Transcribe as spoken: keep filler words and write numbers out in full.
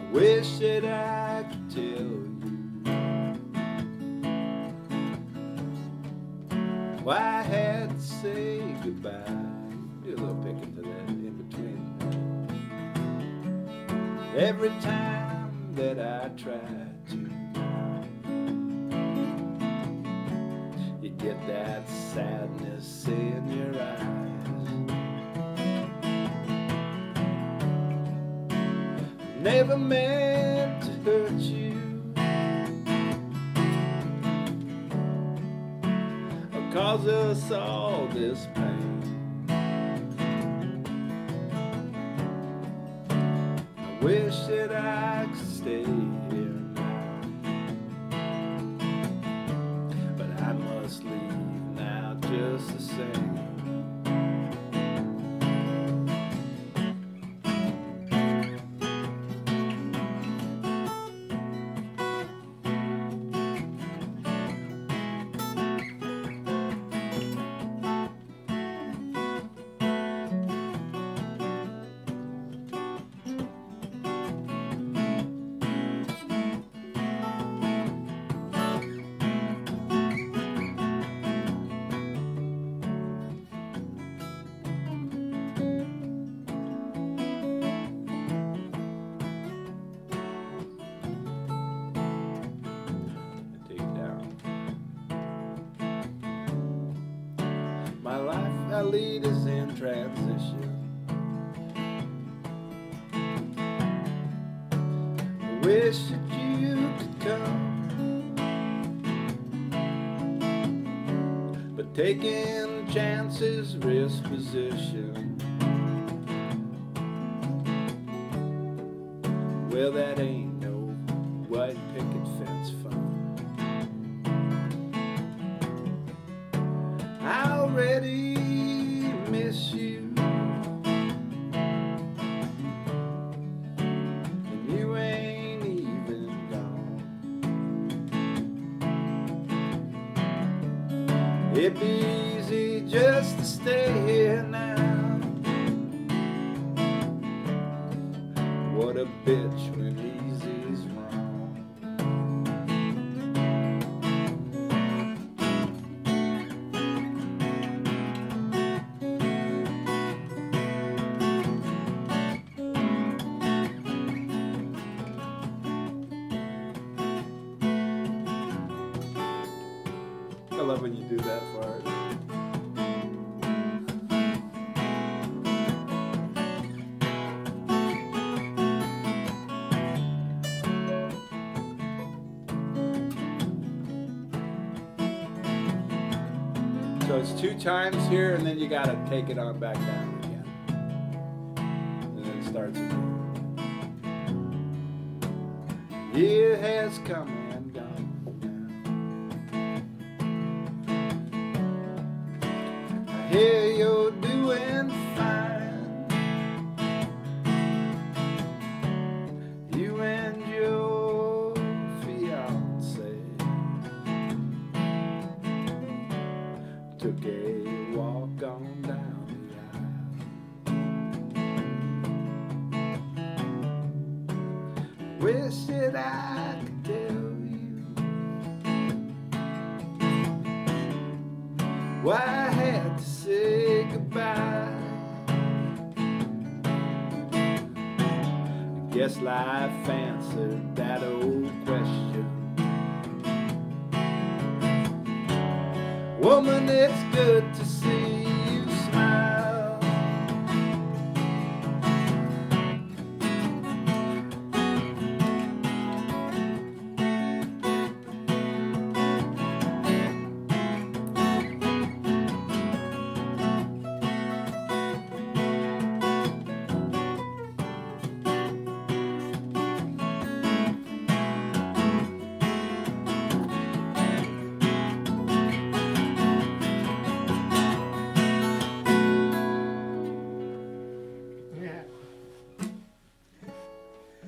Wish that I could tell you why I had to say goodbye. Do a little picking to that in between. Every time that I try to, you get that sadness in your eyes. Never meant to hurt you, or cause us all this pain. I wish that I could stay here now, but I must leave now just the same. My life I lead is in transition. I wish that you could come, but taking chances risk position. Well, that ain't no white picket fence fun. I already miss you, and you ain't even gone. It'd be easy just to stay here now. What a bitch when easy's wrong. I love when you do that part. So it's two times here, and then you gotta take it on back down again. And then it starts again. Year has come and gone. Hear you're doing fine, you and your fiance took a walk on down the aisle. Wish that I could tell you why I had to say goodbye. I guess life answered that old question. Woman, it's good to see